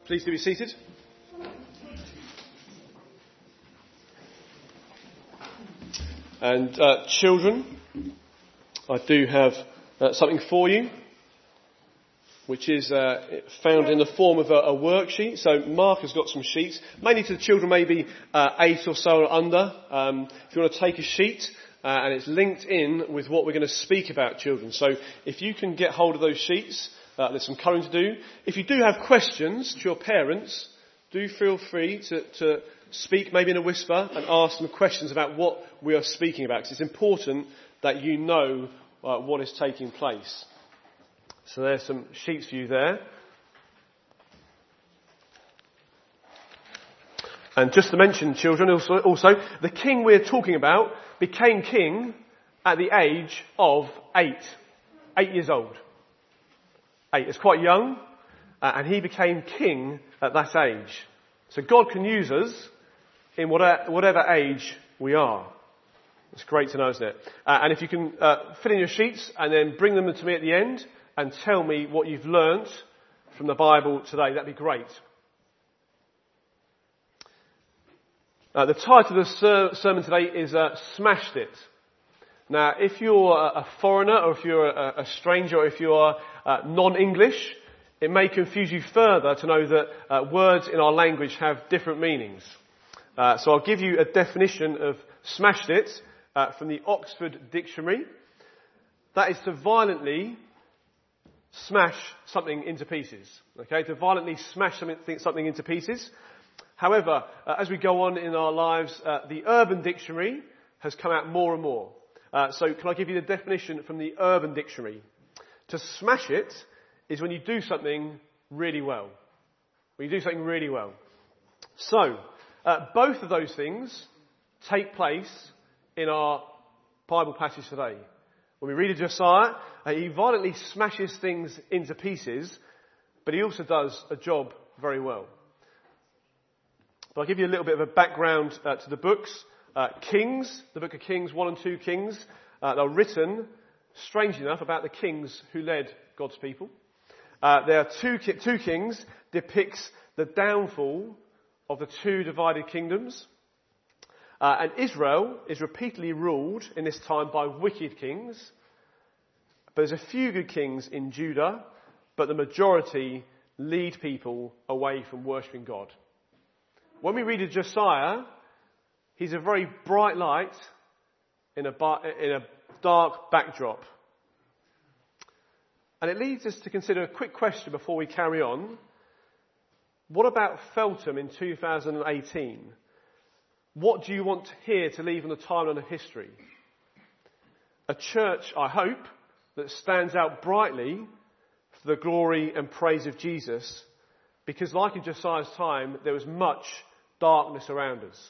Please do be seated. And children, I do have something for you, which is found in the form of a worksheet. So Mark has got some sheets, mainly to the children, maybe 8 or so or under. If you want to take a sheet, and it's linked in with what we're going to speak about, children. So if you can get hold of those sheets, there's some current to do. If you do have questions to your parents, do feel free to speak maybe in a whisper and ask them questions about what we are speaking about, because it's important that you know what is taking place. So there's some sheets for you there. And just to mention, children, also the king we're talking about became king at the age of 8. 8 years old. 8. It's quite young, and he became king at that age. So God can use us in whatever age we are. It's great to know, isn't it? And if you can fill in your sheets and then bring them to me at the end and tell me what you've learnt from the Bible today, that'd be great. The title of the sermon today is Smashed It. Now, if you're a foreigner, or if you're a stranger, or if you are non-English, it may confuse you further to know that words in our language have different meanings. So I'll give you a definition of smashed it from the Oxford Dictionary. That is to violently smash something into pieces. Okay, to violently smash something into pieces. However, as we go on in our lives, the Urban Dictionary has come out more and more. So can I give you the definition from the Urban Dictionary? To smash it is when you do something really well. When you do something really well. So, both of those things take place in our Bible passage today. When we read of Josiah, he violently smashes things into pieces, but he also does a job very well. But I'll give you a little bit of a background to the books. Kings, the book of Kings, 1 and 2 Kings, they're written, strangely enough, about the kings who led God's people. There are two Kings depicts the downfall of the two divided kingdoms. And Israel is repeatedly ruled in this time by wicked kings. But there's a few good kings in Judah, but the majority lead people away from worshipping God. When we read of Josiah, he's a very bright light in a dark backdrop. And it leads us to consider a quick question before we carry on. What about Feltham in 2018? What do you want here to leave on the timeline of history? A church, I hope, that stands out brightly for the glory and praise of Jesus, because like in Josiah's time, there was much darkness around us.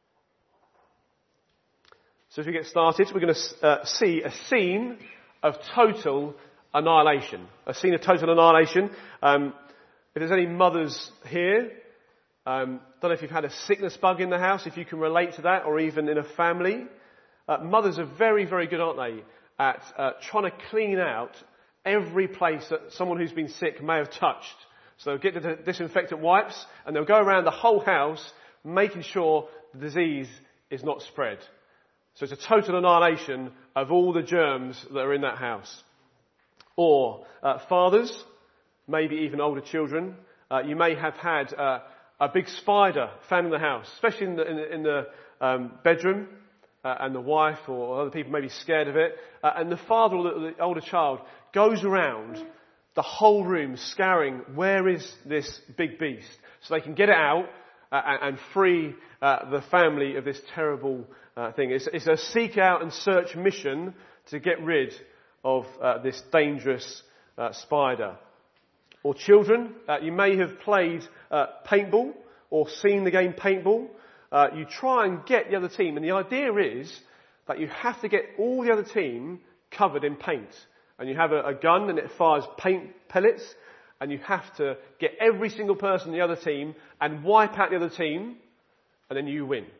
So as we get started, we're going to see a scene of total annihilation. A scene of total annihilation. If there's any mothers here, don't know if you've had a sickness bug in the house, if you can relate to that, or even in a family. Mothers are very, very good, aren't they, at trying to clean out every place that someone who's been sick may have touched. So they'll get the disinfectant wipes and they'll go around the whole house making sure the disease is not spread. So it's a total annihilation of all the germs that are in that house. Or fathers, maybe even older children, you may have had a big spider found in the house, especially in the bedroom, and the wife or other people may be scared of it. And the father or the older child goes around the whole room scouring, where is this big beast? So they can get it out and free the family of this terrible thing. It's a seek out and search mission to get rid of this dangerous spider. Or children, you may have played paintball or seen the game paintball. You try and get the other team, and the idea is that you have to get all the other team covered in paint. And you have a gun and it fires paint pellets, and you have to get every single person in the other team and wipe out the other team, and then you win.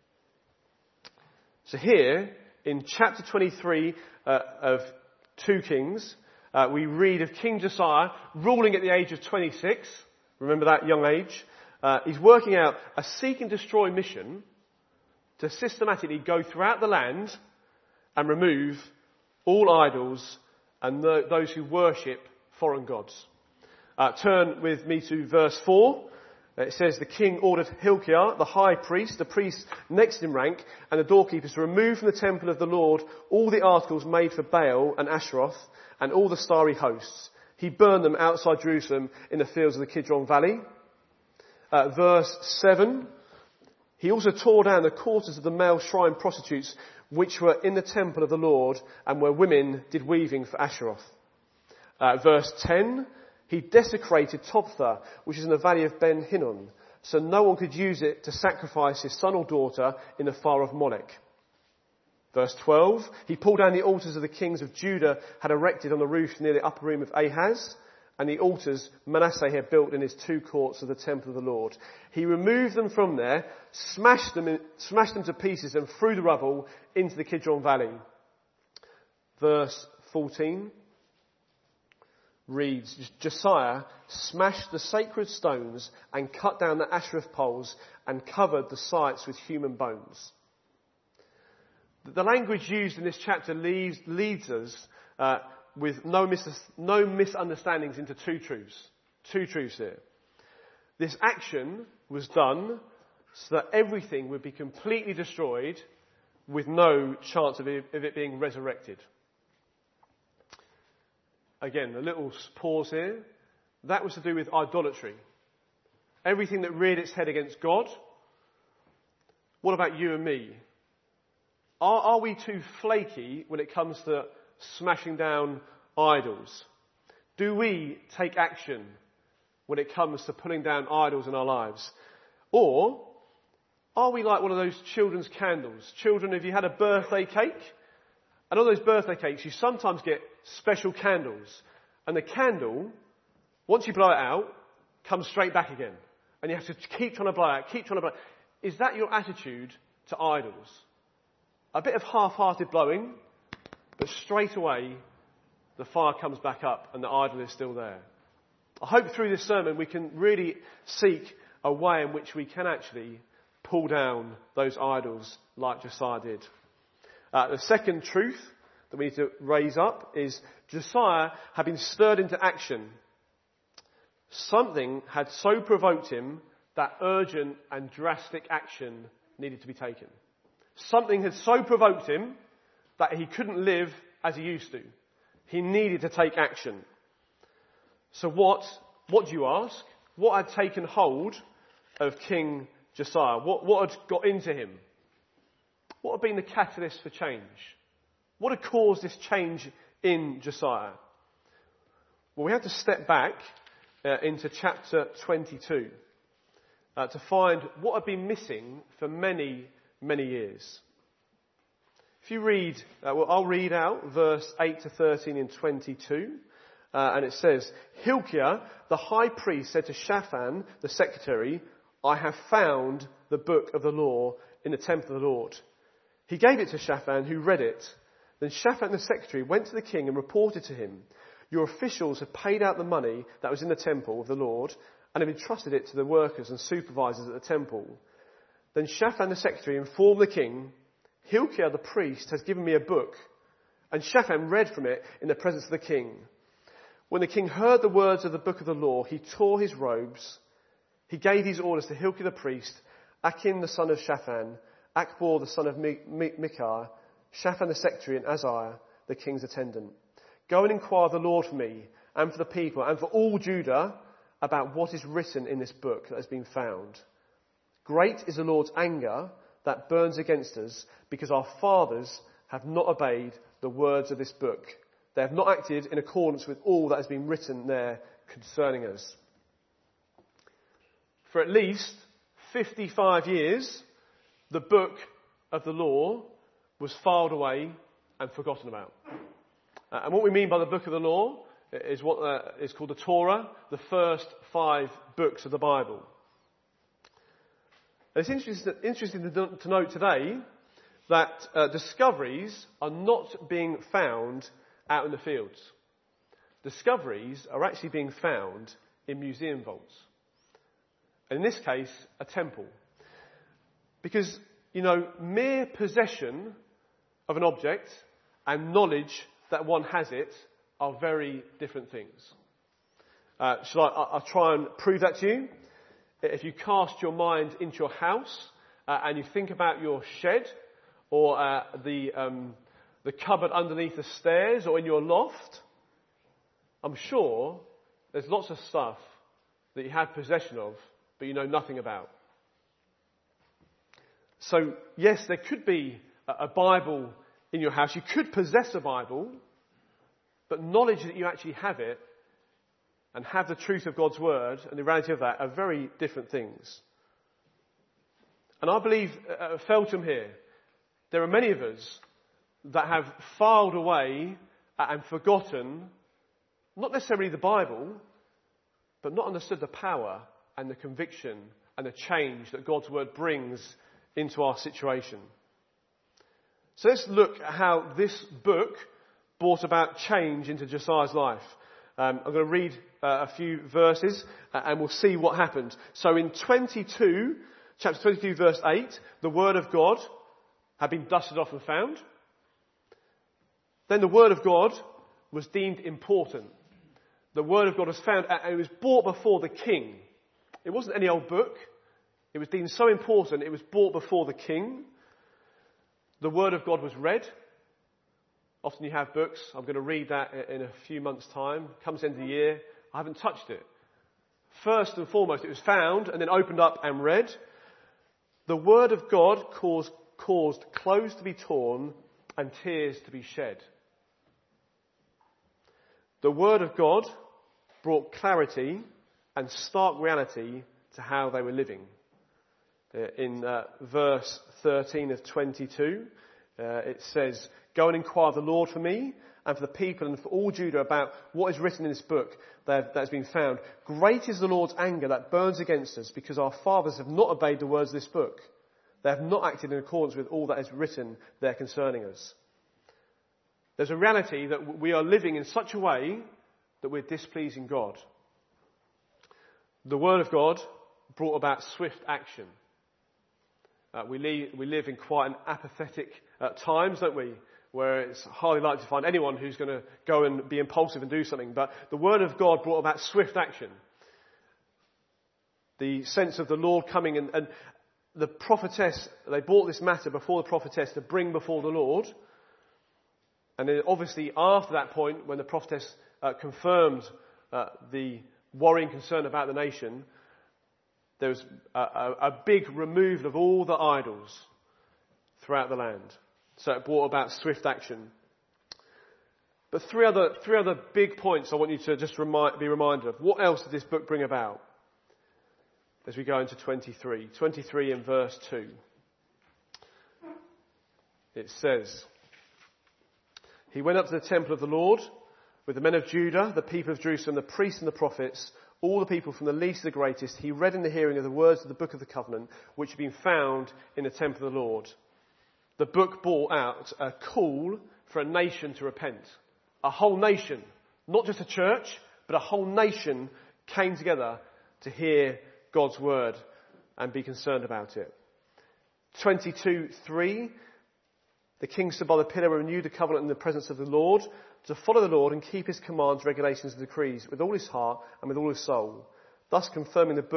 So here, in chapter 23 of 2 Kings, we read of King Josiah ruling at the age of 26. Remember that young age? He's working out a seek and destroy mission to systematically go throughout the land and remove all idols and those who worship foreign gods. Turn with me to verse 4. It says, the king ordered Hilkiah, the high priest, the priest next in rank, and the doorkeepers to remove from the temple of the Lord all the articles made for Baal and Asheroth and all the starry hosts. He burned them outside Jerusalem in the fields of the Kidron Valley. Verse 7. He also tore down the quarters of the male shrine prostitutes which were in the temple of the Lord and where women did weaving for Asheroth. Verse 10. He desecrated Tophtha, which is in the valley of Ben Hinnom, so no one could use it to sacrifice his son or daughter in the fire of Molech. Verse 12, he pulled down the altars of the kings of Judah had erected on the roof near the upper room of Ahaz, and the altars Manasseh had built in his 2 courts of the temple of the Lord. He removed them from there, smashed them to pieces and threw the rubble into the Kidron Valley. Verse 14 reads, Josiah smashed the sacred stones and cut down the Asherah poles and covered the sites with human bones. The language used in this chapter leads us with no misunderstandings into two truths. Two truths here. This action was done so that everything would be completely destroyed with no chance of it being resurrected. Again, a little pause here. That was to do with idolatry. Everything that reared its head against God. What about you and me? Are we too flaky when it comes to smashing down idols? Do we take action when it comes to pulling down idols in our lives? Or are we like one of those children's candles? Children, if you had a birthday cake, and on those birthday cakes you sometimes get special candles. And the candle, once you blow it out, comes straight back again. And you have to keep trying to blow it out, Is that your attitude to idols? A bit of half-hearted blowing, but straight away the fire comes back up and the idol is still there. I hope through this sermon we can really seek a way in which we can actually pull down those idols like Josiah did. The second truth that we need to raise up is Josiah had been stirred into action. Something had so provoked him that urgent and drastic action needed to be taken. Something had so provoked him that he couldn't live as he used to. He needed to take action. So what do you ask? What had taken hold of King Josiah? What had got into him? What had been the catalyst for change? What had caused this change in Josiah? Well, we have to step back into chapter 22 to find what had been missing for many, many years. If you read, I'll read out verse 8 to 13 in 22. And it says, Hilkiah, the high priest, said to Shaphan, the secretary, I have found the book of the law in the temple of the Lord. He gave it to Shaphan, who read it. Then Shaphan the secretary went to the king and reported to him, your officials have paid out the money that was in the temple of the Lord and have entrusted it to the workers and supervisors at the temple. Then Shaphan the secretary informed the king, Hilkiah the priest has given me a book. And Shaphan read from it in the presence of the king. When the king heard the words of the book of the law, he tore his robes. He gave these orders to Hilkiah the priest, Akin the son of Shaphan, Akbor the son of Micah, Shaphan the secretary, and Azariah the king's attendant. Go and inquire of the Lord for me, and for the people, and for all Judah, about what is written in this book that has been found. Great is the Lord's anger that burns against us, because our fathers have not obeyed the words of this book. They have not acted in accordance with all that has been written there concerning us. For at least 55 years, the book of the law was filed away and forgotten about. And what we mean by the book of the law is what is called the Torah, the first 5 books of the Bible. It's interesting to note today that discoveries are not being found out in the fields. Discoveries are actually being found in museum vaults. And in this case, a temple. Because, mere possession of an object and knowledge that one has it are very different things. I'll try and prove that to you. If you cast your mind into your house and you think about your shed or the cupboard underneath the stairs or in your loft, I'm sure there's lots of stuff that you have possession of but you know nothing about. So, yes, there could be a Bible in your house. You could possess a Bible, but knowledge that you actually have it and have the truth of God's Word and the reality of that are very different things. And I believe at Feltham here, there are many of us that have filed away and forgotten, not necessarily the Bible, but not understood the power and the conviction and the change that God's Word brings into our situation. So let's look at how this book brought about change into Josiah's life. I'm going to read a few verses and we'll see what happened. So in chapter 22 verse 8, the word of God had been dusted off and found. Then the word of God was deemed important. The word of God was found and it was brought before the king. It wasn't any old book. It was deemed so important it was brought before the king. The word of God was read. Often you have books. I'm going to read that in a few months' time. Comes the end of the year. I haven't touched it. First and foremost, it was found and then opened up and read. The word of God caused clothes to be torn and tears to be shed. The word of God brought clarity and stark reality to how they were living. In verse 13 of 22, it says, "Go and inquire of the Lord for me and for the people and for all Judah about what is written in this book that has been found. Great is the Lord's anger that burns against us because our fathers have not obeyed the words of this book. They have not acted in accordance with all that is written there concerning us." There's a reality that we are living in such a way that we're displeasing God. The word of God brought about swift action. We live in quite an apathetic times, don't we? Where it's hardly likely to find anyone who's going to go and be impulsive and do something. But the word of God brought about swift action. The sense of the Lord coming and the prophetess, they brought this matter before the prophetess to bring before the Lord. And then obviously after that point, when the prophetess confirmed the worrying concern about the nation, there was a big removal of all the idols throughout the land. So it brought about swift action. But three other big points I want you to just be reminded of. What else did this book bring about? As we go into 23. 23 in verse 2. It says, "He went up to the temple of the Lord with the men of Judah, the people of Jerusalem, the priests and the prophets, all the people from the least to the greatest. He read in the hearing of the words of the book of the covenant, which had been found in the temple of the Lord." The book brought out a call for a nation to repent. A whole nation, not just a church, but a whole nation came together to hear God's word and be concerned about it. 22:3, "The king stood by the pillar and renewed the covenant in the presence of the Lord, to follow the Lord and keep his commands, regulations and decrees with all his heart and with all his soul, thus confirming the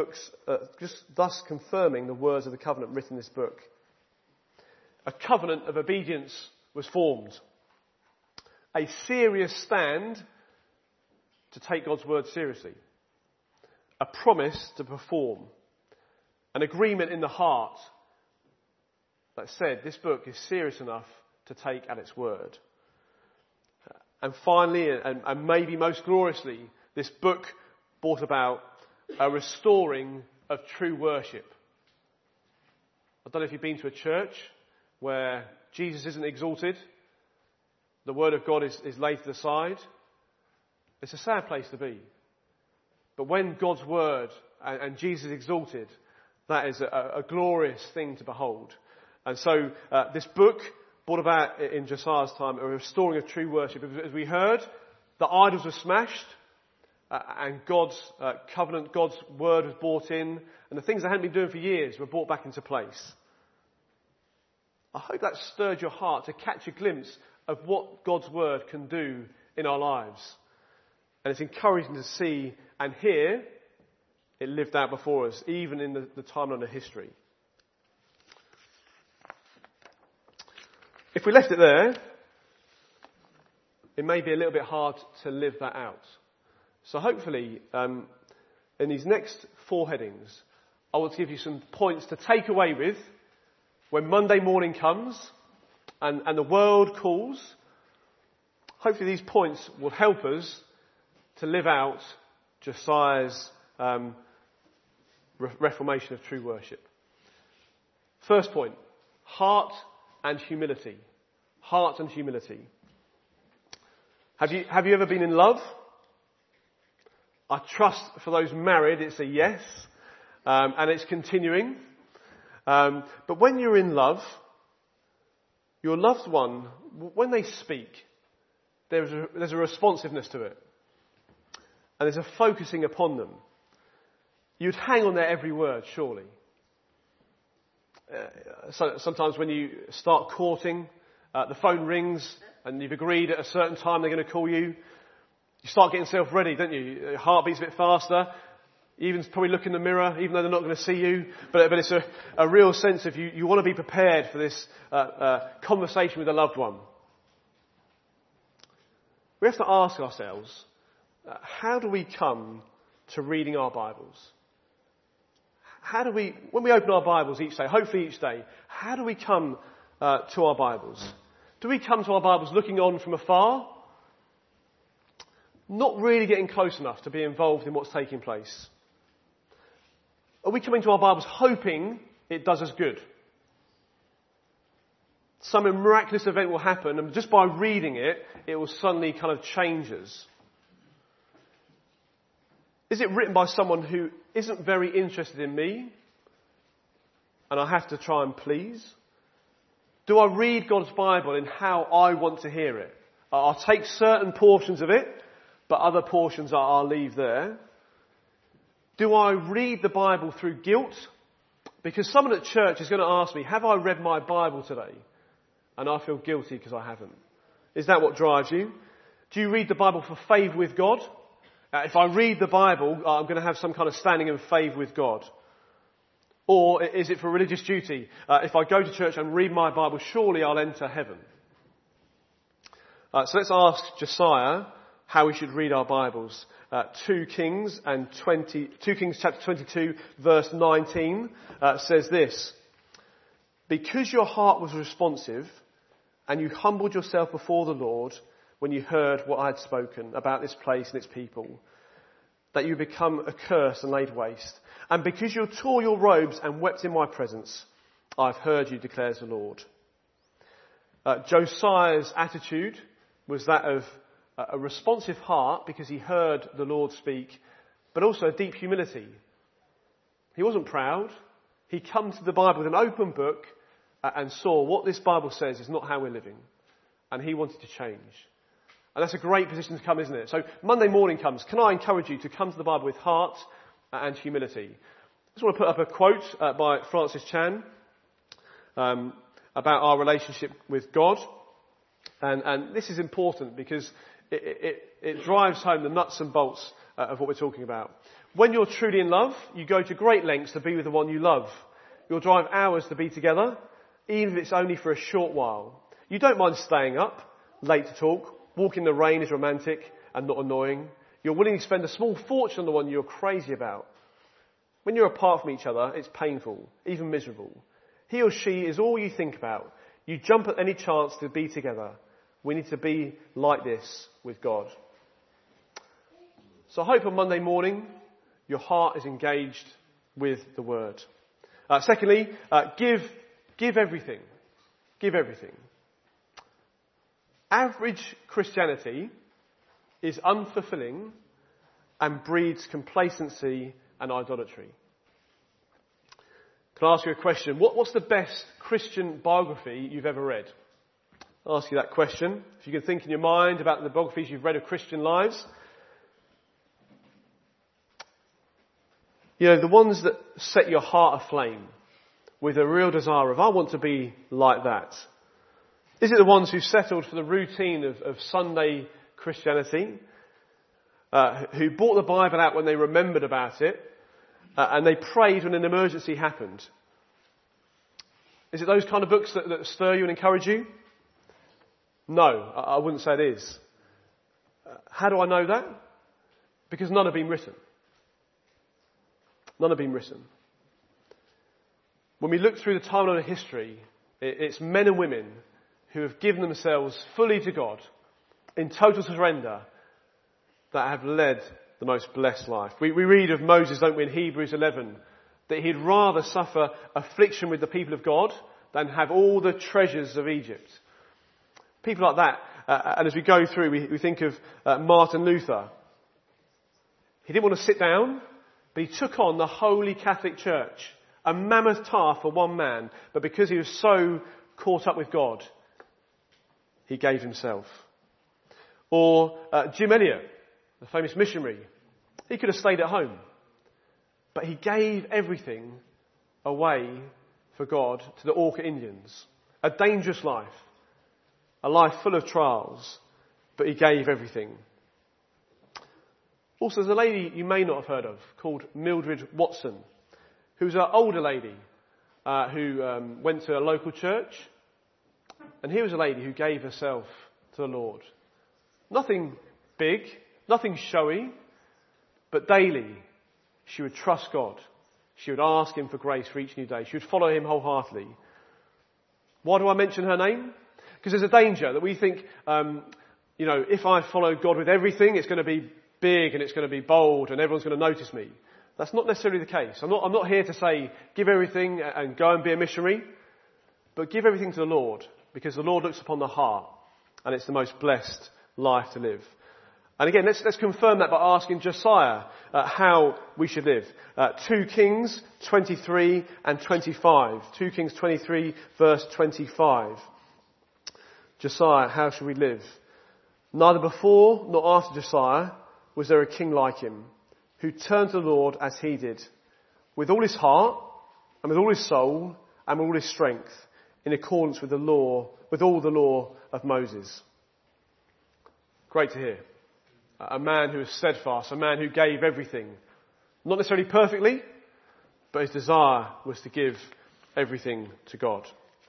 words of the covenant written in this book." A covenant of obedience was formed. A serious stand to take God's word seriously. A promise to perform. An agreement in the heart that said this book is serious enough to take at its word. And finally, and maybe most gloriously, this book brought about a restoring of true worship. I don't know if you've been to a church where Jesus isn't exalted, the word of God is laid to the side. It's a sad place to be. But when God's word and Jesus is exalted, that is a glorious thing to behold. And so this book brought about in Josiah's time a restoring of true worship. As we heard, the idols were smashed, and God's covenant, God's word was brought in, and the things I hadn't been doing for years were brought back into place. I hope that stirred your heart to catch a glimpse of what God's word can do in our lives. And it's encouraging to see and hear it lived out before us, even in the timeline of history. If we left it there, it may be a little bit hard to live that out. So hopefully, in these next 4 headings, I want to give you some points to take away with when Monday morning comes and the world calls. Hopefully these points will help us to live out Josiah's reformation of true worship. First point, heart and humility. Heart and humility. Have you ever been in love? I trust for those married it's a yes, and it's continuing. But when you're in love, your loved one, when they speak, there's a responsiveness to it. And there's a focusing upon them. You'd hang on their every word, surely. So sometimes when you start courting, the phone rings and you've agreed at a certain time they're going to call you. You start getting yourself ready, don't you? Your heart beats a bit faster. You even probably look in the mirror, even though they're not going to see you. But it's a real sense of you want to be prepared for this conversation with a loved one. We have to ask ourselves, how do we come to reading our Bibles? How do we, when we open our Bibles each day, hopefully each day, how do we come to our Bibles? Do we come to our Bibles looking on from afar? Not really getting close enough to be involved in what's taking place? Are we coming to our Bibles hoping it does us good? Some miraculous event will happen, and just by reading it, it will suddenly kind of change us. Is it written by someone who isn't very interested in me, and I have to try and please? Do I read God's Bible in how I want to hear it? I'll take certain portions of it, but other portions I'll leave there. Do I read the Bible through guilt? Because someone at church is going to ask me, have I read my Bible today? And I feel guilty because I haven't. Is that what drives you? Do you read the Bible for favour with God? If I read the Bible, I'm going to have some kind of standing in favour with God. Or is it for religious duty? If I go to church and read my Bible, surely I'll enter heaven. So let's ask Josiah how we should read our Bibles. 2 Kings chapter 22 verse 19 says this. Because your heart was responsive and you humbled yourself before the Lord when you heard what I had spoken about this place and its people, that you become a curse and laid waste. And because you tore your robes and wept in my presence, I've heard you, declares the Lord. Josiah's attitude was that of a responsive heart because he heard the Lord speak, but also a deep humility. He wasn't proud. He came to the Bible with an open book and saw what this Bible says is not how we're living. And he wanted to change. And that's a great position to come, isn't it? So Monday morning comes. Can I encourage you to come to the Bible with heart and humility? I just want to put up a quote by Francis Chan about our relationship with God. And this is important because it drives home the nuts and bolts of what we're talking about. When you're truly in love, you go to great lengths to be with the one you love. You'll drive hours to be together, even if it's only for a short while. You don't mind staying up late to talk. Walking in the rain is romantic and not annoying. You're willing to spend a small fortune on the one you're crazy about. When you're apart from each other, it's painful, even miserable. He or she is all you think about. You jump at any chance to be together. We need to be like this with God. So I hope on Monday morning your heart is engaged with the Word. Secondly, give everything. Give everything. Average Christianity is unfulfilling and breeds complacency and idolatry. Can I ask you a question? What's the best Christian biography you've ever read? I'll ask you that question. If you can think in your mind about the biographies you've read of Christian lives. You know, the ones that set your heart aflame with a real desire of, I want to be like that. Is it the ones who settled for the routine of Sunday Christianity, who brought the Bible out when they remembered about it, and they prayed when an emergency happened? Is it those kind of books that stir you and encourage you? No, I wouldn't say it is. How do I know that? Because none have been written. None have been written. When we look through the timeline of history, it's men and women who have given themselves fully to God in total surrender that have led the most blessed life. We read of Moses, don't we, in Hebrews 11, that he'd rather suffer affliction with the people of God than have all the treasures of Egypt. People like that. And as we go through, we think of Martin Luther. He didn't want to sit down, but he took on the Holy Catholic Church, a mammoth task for one man, but because he was so caught up with God, he gave himself. Or Jim Elliot, the famous missionary. He could have stayed at home, but he gave everything away for God to the Orca Indians. A dangerous life, a life full of trials, but he gave everything. Also, there's a lady you may not have heard of called Mildred Watson, who's an older lady who went to a local church. And here was a lady who gave herself to the Lord. Nothing big, nothing showy, but daily she would trust God. She would ask him for grace for each new day. She would follow him wholeheartedly. Why do I mention her name? Because there's a danger that we think, if I follow God with everything, it's going to be big and it's going to be bold and everyone's going to notice me. That's not necessarily the case. I'm not here to say give everything and go and be a missionary, but give everything to the Lord, because the Lord looks upon the heart and it's the most blessed life to live. And again, let's confirm that by asking Josiah how we should live. 2 Kings 23 and 25. 2 Kings 23 verse 25. Josiah, how should we live? Neither before nor after Josiah was there a king like him, who turned to the Lord as he did, with all his heart and with all his soul and with all his strength, in accordance with all the law of Moses. Great to hear. A man who was steadfast, a man who gave everything. Not necessarily perfectly, but his desire was to give everything to God.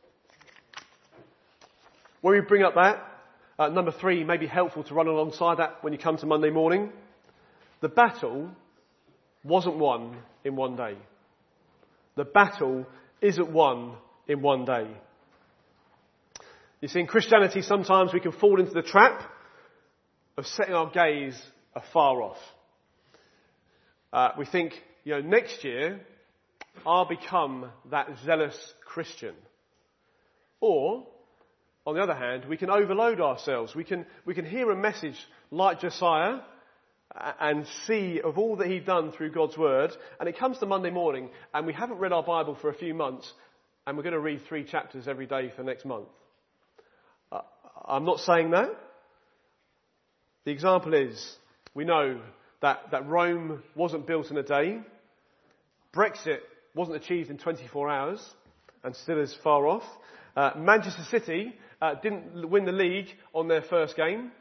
When we bring up that, number 3 may be helpful to run alongside that when you come to Monday morning. The battle wasn't won in one day. The battle isn't won in one day. You see, in Christianity, sometimes we can fall into the trap of setting our gaze afar off. We think, next year I'll become that zealous Christian. Or, on the other hand, we can overload ourselves. We can hear a message like Josiah and see of all that he'd done through God's word, and it comes to Monday morning and we haven't read our Bible for a few months and we're going to read 3 chapters every day for next month. I'm not saying that. The example is, we know that Rome wasn't built in a day. Brexit wasn't achieved in 24 hours and still is far off. Manchester City didn't win the league on their first game.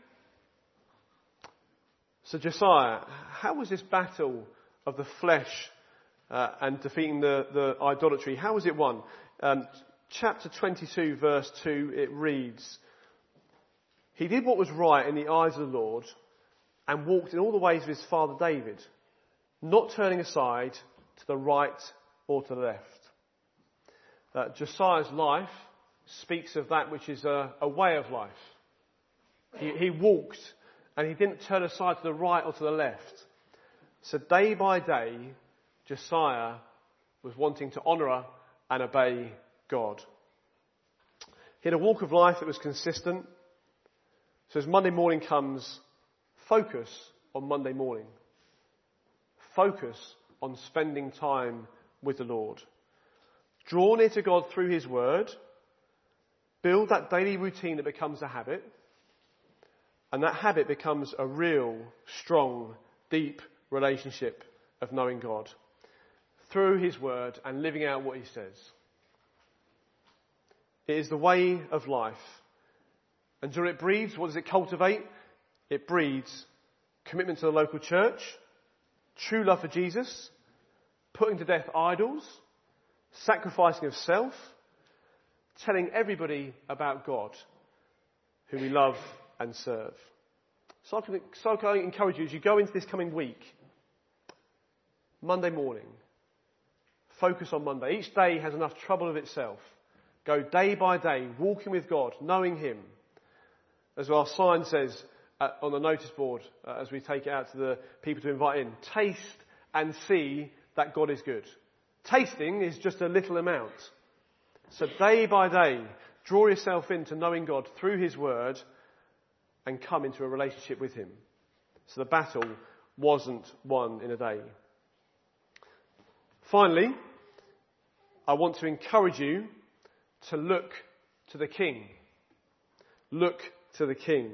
So Josiah, how was this battle of the flesh and defeating the idolatry, how was it won? Chapter 22 verse 2, it reads, "He did what was right in the eyes of the Lord and walked in all the ways of his father David, not turning aside to the right or to the left." Josiah's life speaks of that which is a way of life. He walked and he didn't turn aside to the right or to the left. So day by day, Josiah was wanting to honour and obey God. He had a walk of life that was consistent. So as Monday morning comes, focus on Monday morning. Focus on spending time with the Lord. Draw near to God through his word. Build that daily routine that becomes a habit. And that habit becomes a real, strong, deep relationship of knowing God. through his word and living out what he says. It is the way of life. And do you know what it breeds? What does it cultivate? It breeds commitment to the local church, true love for Jesus, putting to death idols, sacrificing of self, telling everybody about God, who we love and serve. So I can encourage you as you go into this coming week, Monday morning, focus on Monday. Each day has enough trouble of itself. Go day by day, walking with God, knowing him. As our sign says on the notice board, as we take it out to the people to invite in, taste and see that God is good. Tasting is just a little amount. So day by day, draw yourself into knowing God through his word and come into a relationship with him. So the battle wasn't won in a day. Finally, I want to encourage you to look to the King. Look to the King.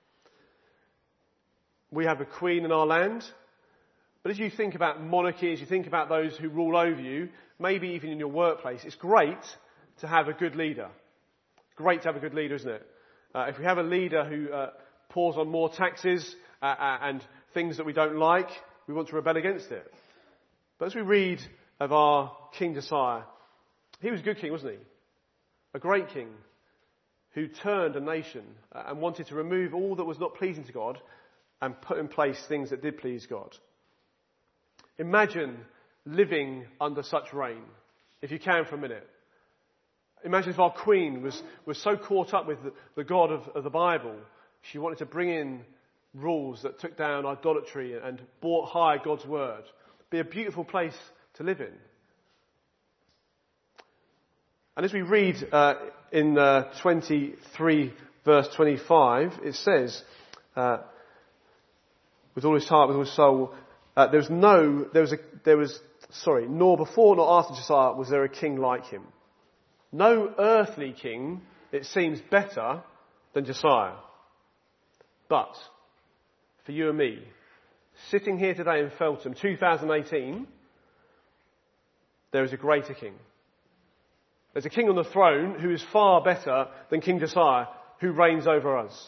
We have a queen in our land, but as you think about monarchy, as you think about those who rule over you, maybe even in your workplace, it's great to have a good leader. Great to have a good leader, isn't it? If we have a leader who pours on more taxes and things that we don't like, we want to rebel against it. But as we read of our King Josiah, he was a good king, wasn't he? A great king who turned a nation and wanted to remove all that was not pleasing to God and put in place things that did please God. Imagine living under such reign, if you can for a minute. Imagine if our queen was so caught up with the God of the Bible, she wanted to bring in rules that took down idolatry and brought high God's word. It'd be a beautiful place to live in. And as we read in 23 verse 25, it says, with all his heart, with all his soul, nor before nor after Josiah was there a king like him. No earthly king, it seems, better than Josiah. But for you and me, sitting here today in Feltham, 2018, there is a greater king. There's a king on the throne who is far better than King Josiah, who reigns over us.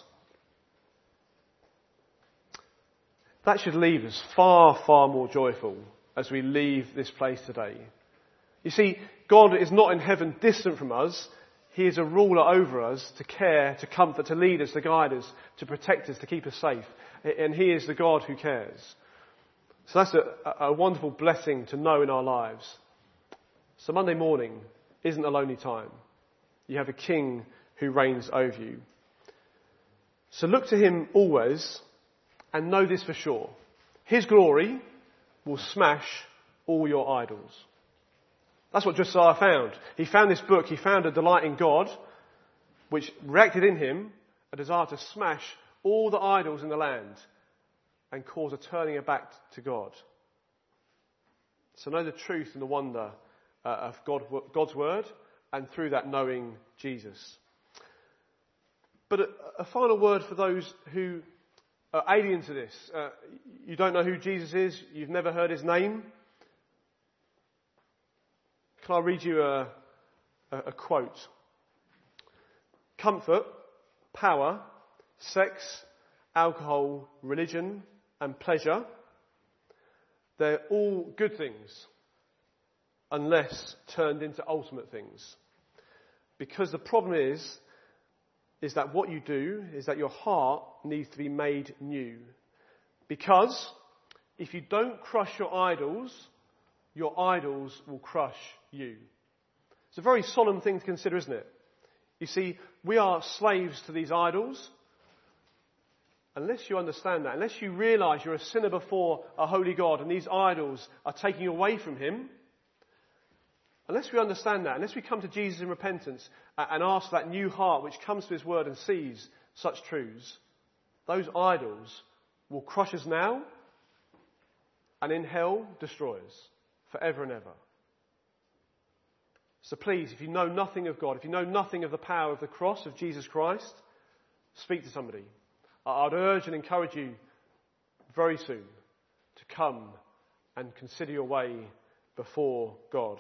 That should leave us far, far more joyful as we leave this place today. You see, God is not in heaven distant from us. He is a ruler over us to care, to comfort, to lead us, to guide us, to protect us, to keep us safe. And he is the God who cares. So that's a wonderful blessing to know in our lives. So Monday morning isn't a lonely time. You have a king who reigns over you. So look to him always and know this for sure. His glory will smash all your idols. That's what Josiah found. He found this book. He found a delight in God, which reacted in him a desire to smash all the idols in the land and cause a turning back to God. So know the truth and the wonder of God's word, and through that knowing Jesus. But a final word for those who are alien to this. You don't know who Jesus is. You've never heard his name. Can I read you a quote? Comfort, power, sex, alcohol, religion, and pleasure, they're all good things unless turned into ultimate things. Because the problem is that what you do is that your heart needs to be made new. Because if you don't crush your idols will crush you. It's a very solemn thing to consider, isn't it? You see, we are slaves to these idols. Unless you understand that, unless you realise you're a sinner before a holy God and these idols are taking you away from him, unless we understand that, unless we come to Jesus in repentance and ask for that new heart which comes to his word and sees such truths, those idols will crush us now and in hell destroy us forever and ever. So please, if you know nothing of God, if you know nothing of the power of the cross of Jesus Christ, speak to somebody. I'd urge and encourage you very soon to come and consider your way before God.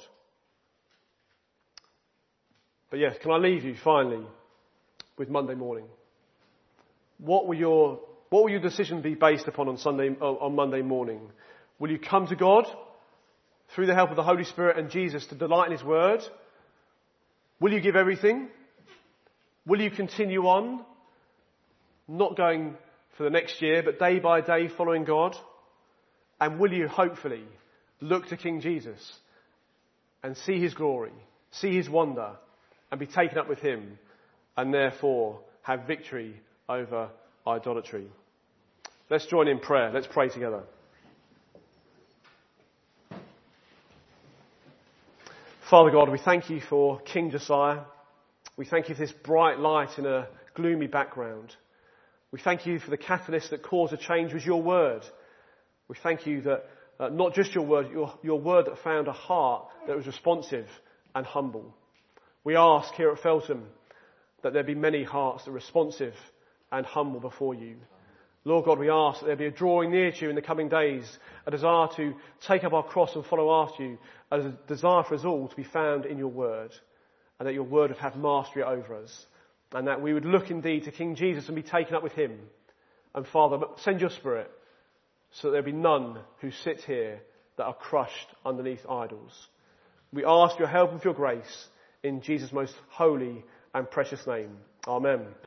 But yes, can I leave you finally with Monday morning? What will your decision be based upon on Monday morning? Will you come to God through the help of the Holy Spirit and Jesus to delight in His Word? Will you give everything? Will you continue on, not going for the next year, but day by day following God? And will you hopefully look to King Jesus and see His glory, see His wonder, and be taken up with Him, and therefore have victory over idolatry? Let's join in prayer. Let's pray together. Father God, we thank you for King Josiah. We thank you for this bright light in a gloomy background. We thank you for the catalyst that caused a change was your word. We thank you that not just your word that found a heart that was responsive and humble. We ask here at Feltham that there be many hearts that are responsive and humble before you. Lord God, we ask that there be a drawing near to you in the coming days, a desire to take up our cross and follow after you, a desire for us all to be found in your word, and that your word would have mastery over us, and that we would look indeed to King Jesus and be taken up with him. And Father, send your Spirit so that there be none who sit here that are crushed underneath idols. We ask your help and your grace in Jesus' most holy and precious name. Amen.